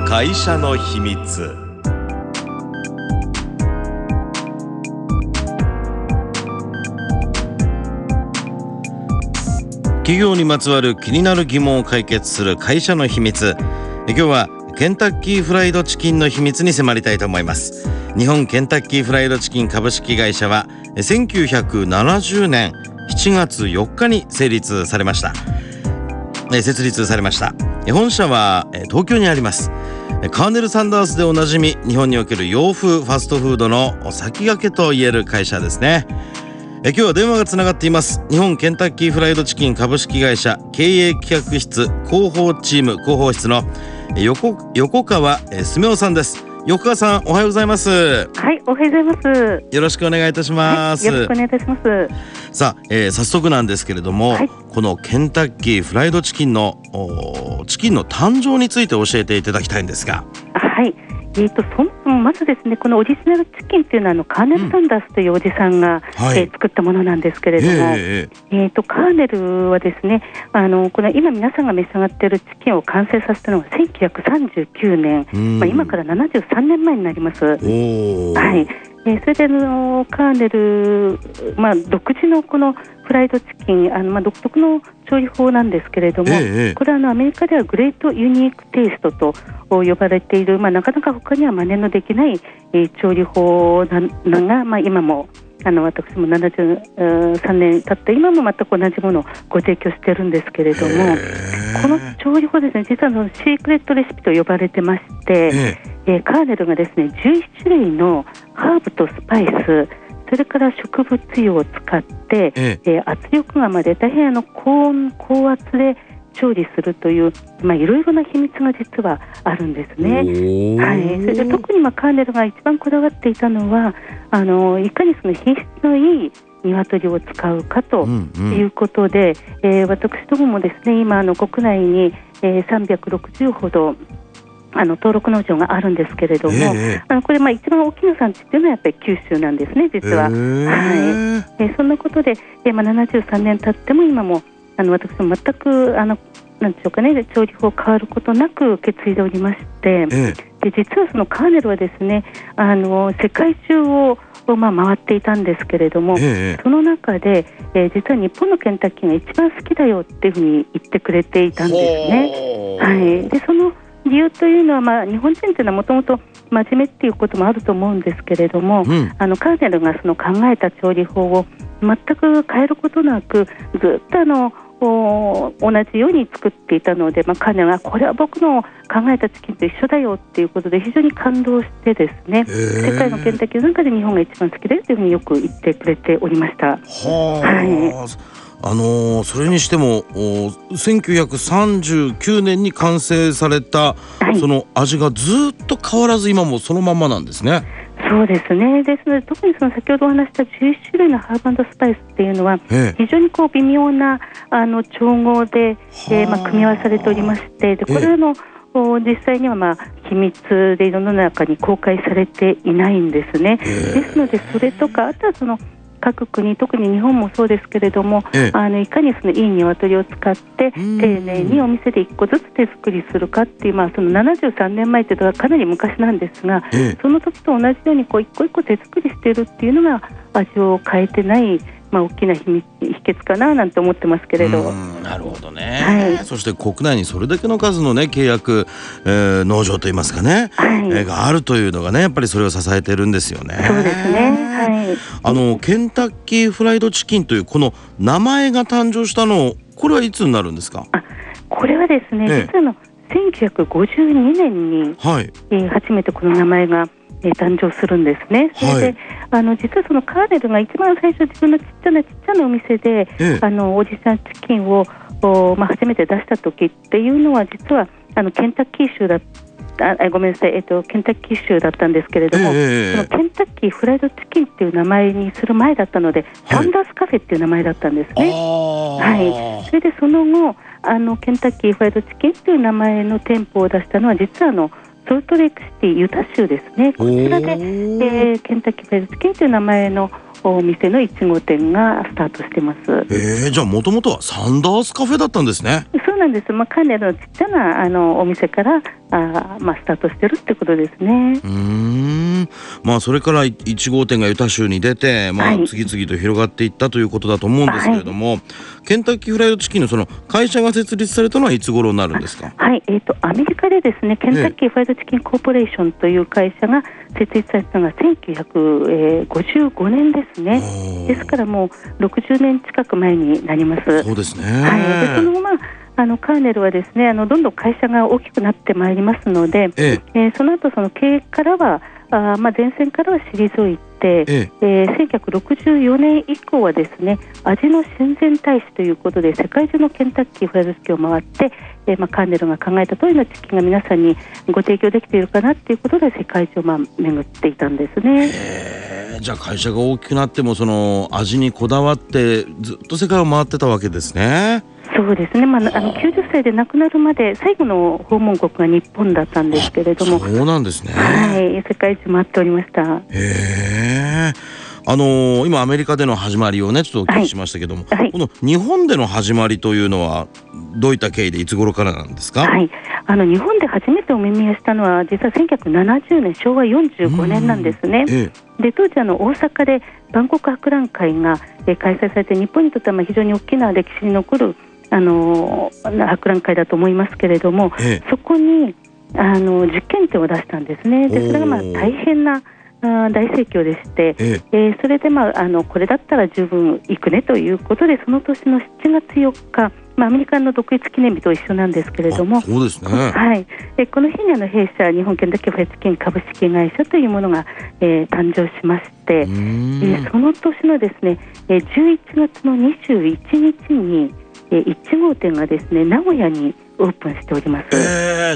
会社の秘密。企業にまつわる気になる疑問を解決する会社の秘密。今日はケンタッキーフライドチキンの秘密に迫りたいと思います。日本ケンタッキーフライドチキン株式会社は1970年7月4日に設立されました。本社は東京にあります。カーネル・サンダースでおなじみ、日本における洋風ファストフードの先駆けといえる会社ですね。今日は電話がつながっています。日本ケンタッキーフライドチキン株式会社経営企画室広報チーム広報室の横川澄夫さんです。横川さん、おはようございます。 はい、おはようございます。 よろしくお願いいたします。 はい、よろしくお願いいたします。 さあ、早速なんですけれども、はい、このケンタッキーフライドチキンの誕生について教えていただきたいんですが。 はい、そもそもまずですね、このオリジナルチキンというのはカーネル・サンダースというおじさんが、作ったものなんですけれども、カーネルはですね、この今皆さんが召し上がっているチキンを完成させたのが1939年、今から73年前になります。はい、それでカーネル、独自のこのフライドチキン、独特の調理法なんですけれども、これはアメリカではグレートユニークテイストと呼ばれている、なかなか他には真似のできない、調理法なのが、今も私も73年経って今も全く同じものをご提供しているんですけれども、この調理法ですね、実はシークレットレシピと呼ばれてまして、カーネルがですね11種類のハーブとスパイス、それから植物油を使って、圧力釜で大変高温高圧で調理するという、いろいろな秘密が実はあるんですね。はい、それで特にカーネルが一番こだわっていたのは、いかにその品質のいい鶏を使うかということで、私どももですね、今国内に、360ほど登録農場があるんですけれども、これ一番大きな産地というのはやっぱり九州なんですね、実は。はい、そんなことで、73年経っても今も私も全くなんでしょうかね、調理法変わることなく受け継いでおりまして、で実はそのカーネルはですね、世界中を回っていたんですけれども、その中で、実は日本のケンタッキーが一番好きだよっていうふうに言ってくれていたんですね。はい、でその理由というのは、日本人というのはもともと真面目っていうこともあると思うんですけれども、カーネルがその考えた調理法を全く変えることなくずっと同じように作っていたので、カーネルがこれは僕の考えたチキンと一緒だよっていうことで非常に感動してですね、世界のケンタッキーの中で日本が一番好きだよというふうによく言ってくれておりました。 それにしても1939年に完成された、その味がずっと変わらず今もそのままなんですね。 そうですね。ですので特にその先ほどお話した11種類のハーブ&スパイスっていうのは非常に微妙な調合で、組み合わされておりまして、でこれ実際には秘密で世の中に公開されていないんですね。ですのでそれとか、あとはその各国、特に日本もそうですけれども、いかにそのいい鶏を使って丁寧にお店で1個ずつ手作りするかっていう、その73年前というのはかなり昔なんですが、その時と同じように一個一個手作りしているっていうのが味を変えてない大きな秘訣かななんて思ってますけれど。 なるほどね。そして国内にそれだけの数の契約、農場といいますかね、があるというのがね、やっぱりそれを支えてるんですよね。 そうですね。 ケンタッキーフライドチキンというこの名前が誕生したの、これはいつになるんですか？ これはですね、実は1952年に、初めてこの名前が誕生するんですね。それで、実はそのカーネルが一番最初自分のちっちゃなお店で、オリジナルチキンを初めて出した時っていうのは実はケンタッキー州だごめんなさい、ケンタッキー州だったんですけれども、そのケンタッキーフライドチキンっていう名前にする前だったので、サンダースカフェっていう名前だったんですね。それでその後ケンタッキーフライドチキンっていう名前の店舗を出したのは実はソルトレイクシティユタ州ですね。こちらで、ケンタッキーフライドチキンという名前のお店の1号店がスタートしてます。 じゃあもともとはサンダースカフェだったんですね。 そうなんです。カーネルのちっちゃなお店からスタートしてるってことですね。 それから1号店がユタ州に出て、次々と広がっていったということだと思うんですけれども、ケンタッキーフライドチキンのその会社が設立されたのはいつ頃になるんですか？ アメリカでですね、ケンタッキーフライドチキンコーポレーションという会社が設立されたのが1955年ですね。ですからもう60年近く前になります。 そうですね。 でそのカーネルはですね、どんどん会社が大きくなってまいりますので、その後その経営からは前線からは退いて、1964年以降はですね、味の親善大使ということで世界中のケンタッキーフライドチキンを回って、カーネルが考えた通りのチキンが皆さんにご提供できているかなということで世界中を巡っていたんですね。 じゃあ会社が大きくなってもその味にこだわってずっと世界を回ってたわけですね。 そうですね、90歳で亡くなるまで最後の訪問国が日本だったんですけれども。 そうなんですね。 世界中回っておりました。 今アメリカでの始まりをねちょっとお聞きしましたけども、この日本での始まりというのはどういった経緯でいつ頃からなんですか？日本で初めてお耳をしたのは実は1970年昭和45年なんですね。で当時大阪で万国博覧会が開催されて、日本にとっては非常に大きな歴史に残る博覧会だと思いますけれども、そこに実験店を出したんですね。でそれが大変な大盛況でして、それでこれだったら十分行くねということで、その年の7月4日、アメリカの独立記念日と一緒なんですけれども、 そうですね。 この日に弊社日本ケンタッキーフライドチキン株式会社というものが、誕生しまして、その年のですね、11月の21日に1号店がですね名古屋にオープンしております。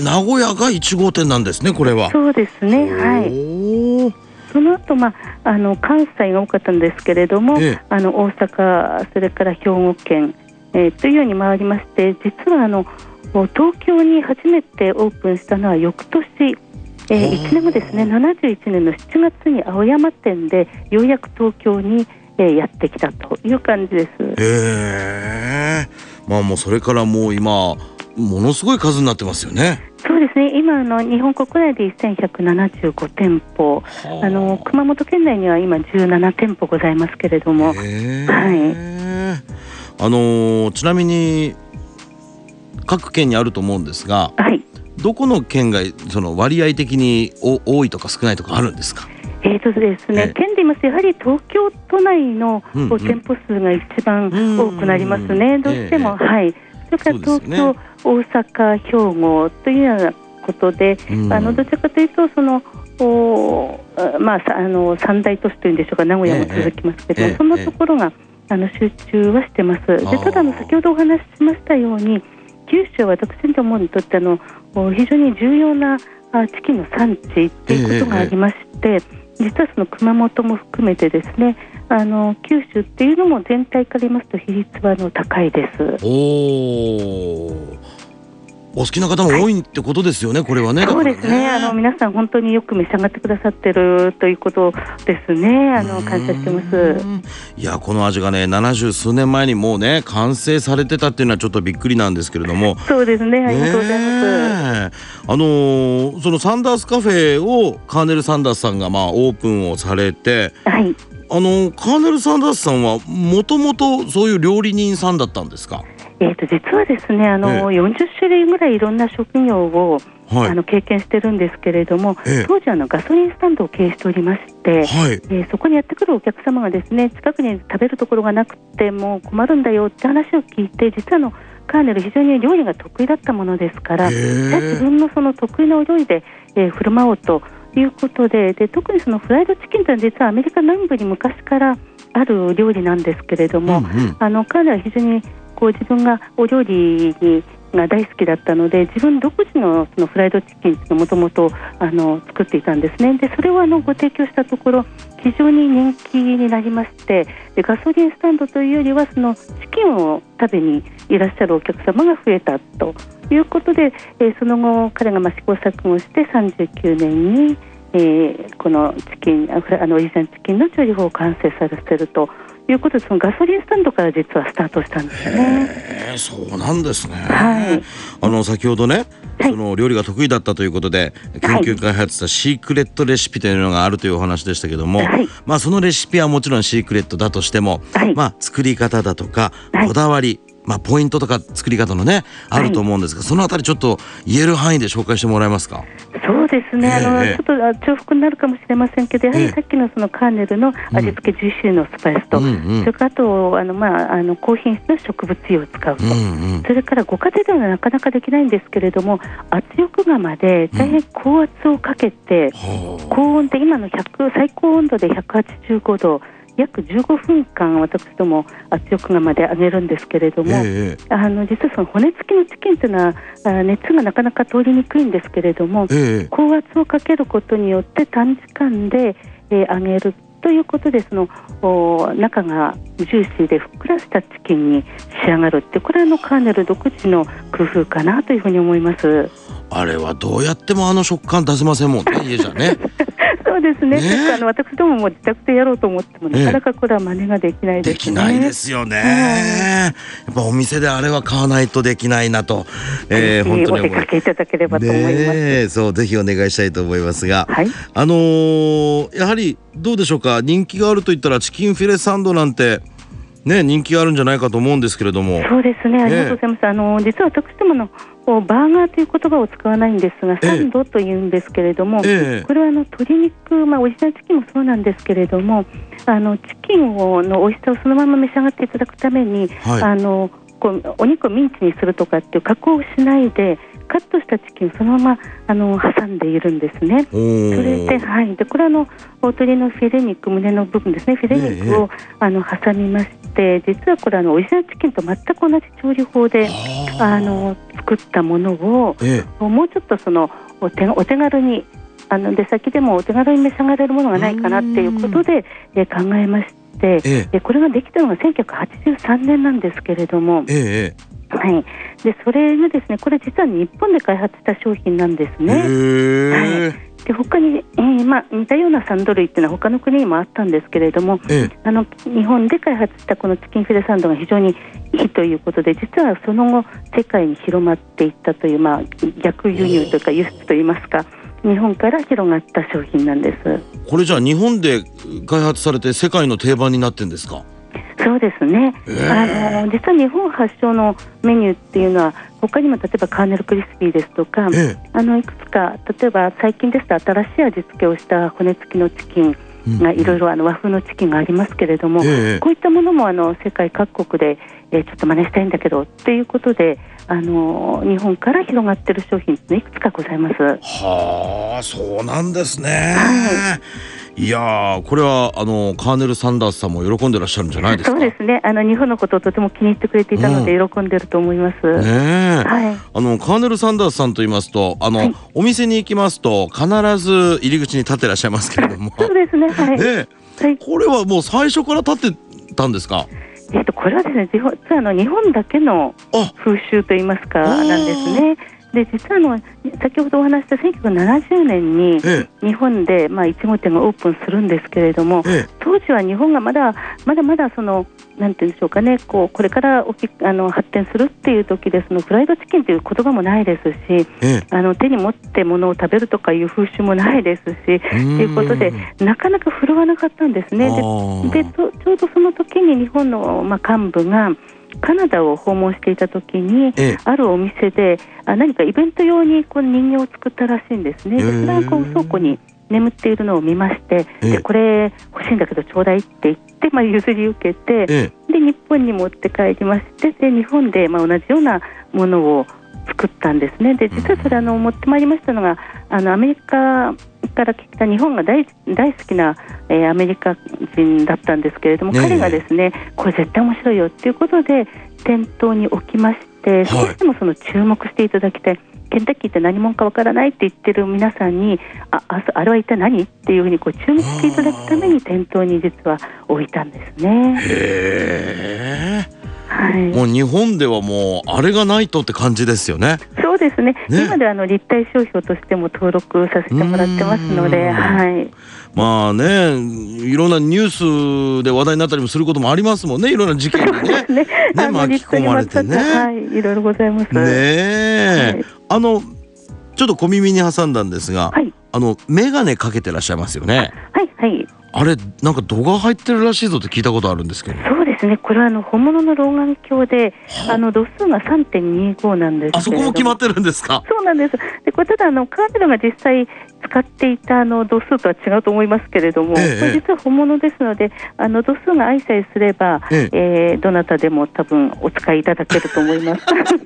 名古屋が1号店なんですね。これはそうですね。その後、関西が多かったんですけれども、大阪、それから兵庫県、というように回りまして、実は東京に初めてオープンしたのは翌年、1年後ですね、71年の7月に青山店でようやく東京にやってきたという感じです。 もうそれからもう今ものすごい数になってますよね。 そうですね。今日本国内で1175店舗、熊本県内には今17店舗ございますけれども、 ちなみに各県にあると思うんですが、どこの県がその割合的に多いとか少ないとかあるんですか？ ですね、県で言いますとやはり東京都内の店舗数が一番多くなりますね。どうしても、それから東京、大阪、兵庫というようなことで、どちらかというと三大都市というんでしょうか、名古屋も続きますけど、そんなところが集中はしてます。でただ先ほどお話ししましたように、九州は私どもにとって非常に重要なチキンの産地ということがありまして、実はその熊本も含めてですね、九州っていうのも全体から言いますと比率は高いです。 お好きな方も多いってことですよね、これはね。 そうですね。皆さん本当によく召し上がってくださってるということですね。感謝してます。 いや、この味がね70数年前にもうね完成されてたっていうのはちょっとびっくりなんですけれども。 そうですね。ありがとうございます。 そのサンダースカフェをカーネル・サンダースさんがオープンをされて、カーネル・サンダースさんはもともとそういう料理人さんだったんですか？ 実はですね、40種類ぐらいいろんな職業を、経験してるんですけれども、当時ガソリンスタンドを経営しておりまして、そこにやってくるお客様がですね、近くに食べるところがなくてもう困るんだよって話を聞いて、実はカーネル非常に料理が得意だったものですから、自分のその得意なお料理で、振る舞おうということで、特にそのフライドチキンというのは実はアメリカ南部に昔からある料理なんですけれども、カーネルは非常に自分がお料理が大好きだったので、自分独自のそのフライドチキンをもともと作っていたんですね。でそれをご提供したところ非常に人気になりまして、でガソリンスタンドというよりはそのチキンを食べにいらっしゃるお客様が増えたということで、その後彼が試行錯誤して39年にこのチキンオリジナルチキンの調理法を完成させるということで、そのガソリンスタンドから実はスタートしたんですね。 そうなんですね。 はい、 先ほどね、その料理が得意だったということで研究開発したシークレットレシピというのがあるというお話でしたけども、そのレシピはもちろんシークレットだとしても、作り方だとかこだわり、ポイントとか作り方のねあると思うんですが、そのあたりちょっと言える範囲で紹介してもらえますか。 そうですね、ちょっと重複になるかもしれませんけど、やはりさっきのそのカーネルの味付け11種類のスパイスと、それからあと高品質の植物油を使うと、それからご家庭ではなかなかできないんですけれども、圧力釜で大変高圧をかけて、高温で今の最高温度で185度約15分間私ども圧力釜で揚げるんですけれども、実はその骨付きのチキンというのは熱がなかなか通りにくいんですけれども、高圧をかけることによって短時間で揚げるということで、その中がジューシーでふっくらしたチキンに仕上がるって、これはカーネル独自の工夫かなというふうに思います。 あれはどうやっても食感出せませんもんね、家じゃね。 そうですね、私どもも自宅でやろうと思ってもなかなかこれは真似ができないですね。 できないですよね。やっぱお店であれは買わないとできないなと、 本当にお出かけいただければと思います。 そうぜひお願いしたいと思いますが、やはりどうでしょうか、人気があるといったらチキンフィレサンドなんてね、人気があるんじゃないかと思うんですけれども。 そうですね、ありがとうございます。実は私どもバーガーという言葉を使わないんですが、サンドというんですけれども、これは鶏肉、オリジナルチキンもそうなんですけれども、チキンの美味しさをそのまま召し上がっていただくために、お肉をミンチにするとかっていう加工をしないで、カットしたチキンをそのまま挟んでいるんですね。それで、これは鶏のフィレ肉、胸の部分ですね、フィレ肉を挟みまして、実はこれオリジナルチキンと全く同じ調理法で作ったものを、もうちょっとお手軽に出先でもお手軽に召し上がれるものがないかなっていうことで考えまして、これができたのが1983年なんですけれども、でそれがですね、これ実は日本で開発した商品なんですね。で他に、似たようなサンド類っていうのは他の国にもあったんですけれども、日本で開発したこのチキンフィレサンドが非常にいいということで、実はその後世界に広まっていったという、逆輸入というか輸出といいますか、日本から広がった商品なんです。これじゃあ日本で開発されて世界の定番になってんですか。 そうですね、実は日本発祥のメニューっていうのは他にも、例えばカーネルクリスピーですとか、いくつか、例えば最近ですと新しい味付けをした骨付きのチキンがいろいろ和風のチキンがありますけれども、こういったものも世界各国で、ちょっと真似したいんだけどっていうことで日本から広がっている商品っていくつかございます。 そうなんですね。いやー、これはカーネル・サンダースさんも喜んでらっしゃるんじゃないですか。 そうですね、日本のことをとても気に入ってくれていたので喜んでると思います。カーネル・サンダースさんと言いますとお店に行きますと必ず入り口に立ってらっしゃいますけれどもそうですね、 これはもう最初から立ってたんですか。 これはですね、実は日本だけの風習といいますかなんですね。で実は先ほどお話した1970年に日本で1号店がオープンするんですけれども、当時は日本がまだなんていうんでしょうかね、これから発展するっていう時で、フライドチキンという言葉もないですし、手に持って物を食べるとかいう風習もないですしということで、なかなか振るわなかったんですね。でちょうどその時に日本の幹部がカナダを訪問していた時に、あるお店で何かイベント用に人形を作ったらしいんですね。でそれは倉庫に眠っているのを見まして、でこれ欲しいんだけどちょうだいって言って、譲り受けて、で日本に持って帰りまして、で日本で同じようなものを作ったんですね。で実はそれ持ってまいりましたのがアメリカから来た日本が大好きな、アメリカ人だったんですけれども、彼がですね、これ絶対面白いよっていうことで店頭に置きまして、少しでも注目していただきたい、ケンタッキーって何者かわからないって言ってる皆さんにあれは一体何っていうふうに注目していただくために店頭に実は置いたんですね。 もう日本ではもうあれがないとって感じですよね。 そうですね。今では立体商標としても登録させてもらってますので、 まあね、いろんなニュースで話題になったりもすることもありますもんね。いろんな事件にね巻き込まれてね、 いろいろございますね。ちょっと小耳に挟んだんですが、眼鏡かけてらっしゃいますよね。あれなんか度が入ってるらしいぞって聞いたことあるんですけど。 そうですね。これは本物の老眼鏡で度数が 3.25 なんですけれども。 あそこも決まってるんですか。 そうなんです。でこれただカーネルが実際使っていた度数とは違うと思いますけれども、これ実は本物ですので度数が合いさえすれば、どなたでも多分お使いいただけると思います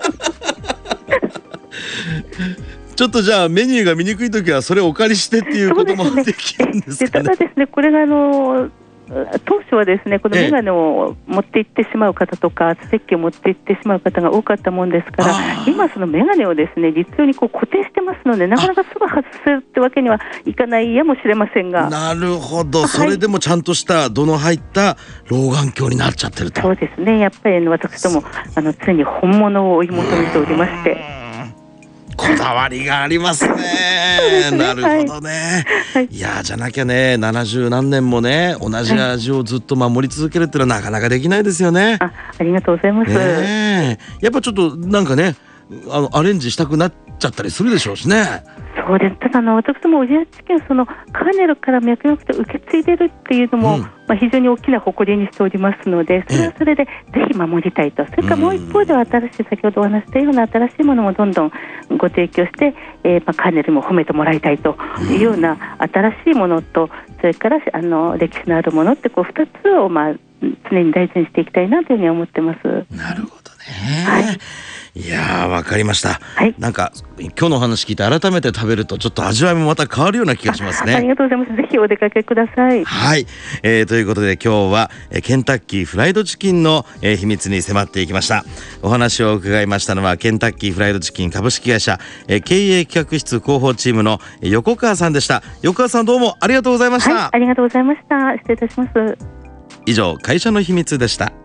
ちょっとじゃあメニューが見にくいときはそれをお借りしてっていうこともできるんですかね。 ただですね、これが当初はですね、このメガネを持って行ってしまう方とか厚石器を持って行ってしまう方が多かったもんですから、今そのメガネをですね実用に固定してますので、なかなかすぐ外せるってわけにはいかないやもしれませんが。 なるほど。それでもちゃんとした度の入った老眼鏡になっちゃってると。 そうですね。やっぱり私ども常に本物を追い求めておりまして、 こだわりがありますね。なるほどね。いやじゃなきゃね、70何年もね同じ味をずっと守り続けるっていうのはなかなかできないですよね。 ありがとうございます。 やっぱちょっとなんかねアレンジしたくなっちゃったりするでしょうしね。 そうです。ただ私もオリアチキンをカーネルから脈々と受け継いでるっていうのも、非常に大きな誇りにしておりますので、それはそれでぜひ守りたいと。それからもう一方では先ほどお話したような新しいものもどんどんご提供して、カーネルも褒めてもらいたいというような新しいものと、それから歴史のあるものって2つを常に大事にしていきたいなというふうに思ってます。 なるほどね。いやーわかりました。なんか今日のお話聞いて改めて食べるとちょっと味わいもまた変わるような気がしますね。 ありがとうございます。ぜひお出かけください。 ということで今日はケンタッキーフライドチキンの秘密に迫っていきました。お話を伺いましたのはケンタッキーフライドチキン株式会社経営企画室広報チームの横川さんでした。横川さんどうもありがとうございました。 ありがとうございました。失礼いたします。 以上会社の秘密でした。